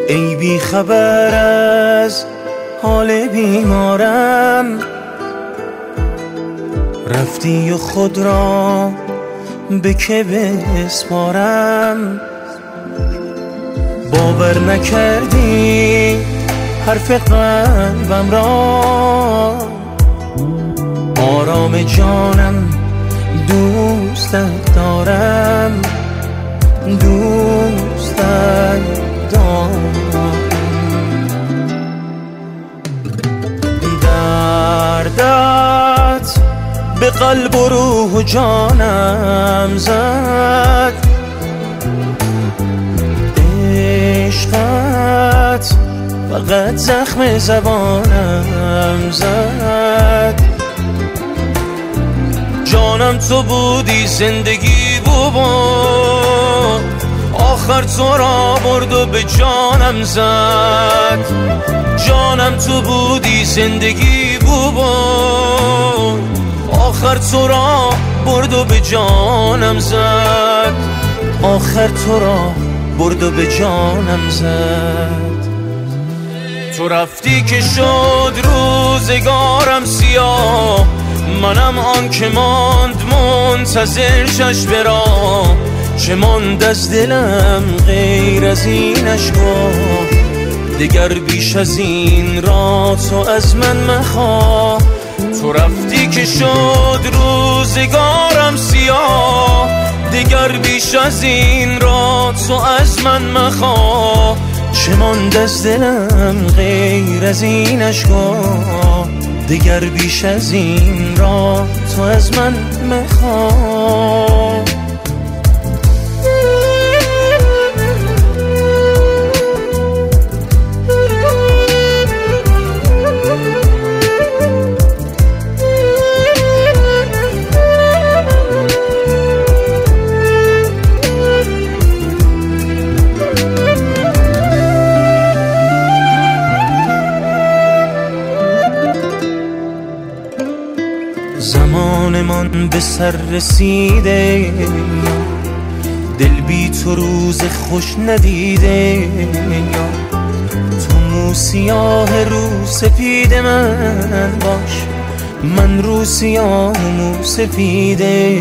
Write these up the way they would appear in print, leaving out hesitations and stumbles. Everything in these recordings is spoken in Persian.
ای بی خبر از حال بیمارم، رفتی و خود را به که بسپارم. باور نکردی حرف قلبم را، آرام جانم دوستت دارم، دوستت دارم. دردت به قلب و روح و جانم زد، عشقت فقط زخم زبانم زد. جانم تو بودی، زندگی بود، آخر تو را برد و به جانم زد. جانم تو بودی، زندگی بود، آخر تو را برد و به جانم زد. آخر تو را برد و به جانم زد. تو رفتی که شد روزگارم سیاه، منم آن که ماند منتظر چشم راه. چه ماند از دلم غیر از این اشکا، دگر بیش از این را تو از من مخواه. تو رفتی که شد روزگارم سیاه، دگر بیش از این را تو از من مخواه. چه ماند از دلم غیر از این اشکا، دگر بیش از این را تو از من مخواه. زمانمان به سر رسیده، دل بی تو روز خوش ندیده. تو مو سیاه رو سفید من باش، من رو سیاه مو سفیده.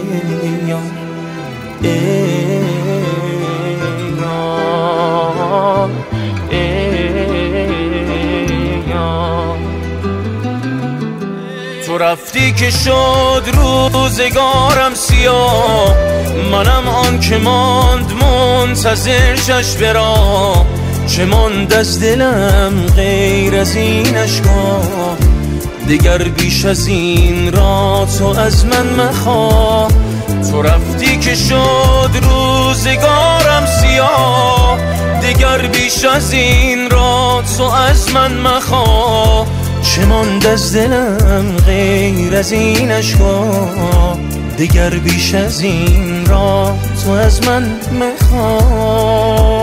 تو رفتی که شد روزگارم سیاه، منم آن که ماند منتظر چشم راه. چه ماند از دلم غیر از این اشکا، دگر بیش از این را تو از من مخواه. تو رفتی که شد روزگارم سیاه، دگر بیش از این را تو از من مخواه. چه ماند از دلم غیر از این اشکا، دگر بیش از این را تو از من مخواه.